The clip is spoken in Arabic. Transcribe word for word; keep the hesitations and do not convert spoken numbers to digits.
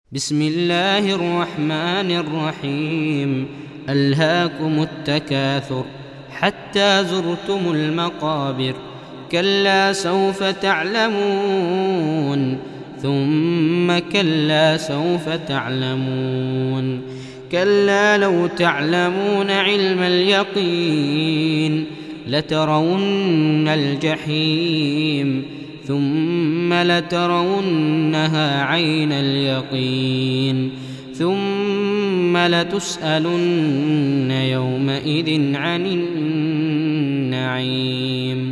بسم الله الرحمن الرحيم. ألهاكم التكاثر حتى زرتم المقابر، كلا سوف تعلمون ثم كلا سوف تعلمون، كلا لو تعلمون علم اليقين لترون الجحيم ثم لترونها عين اليقين ثم لتسألن يومئذ عن النعيم.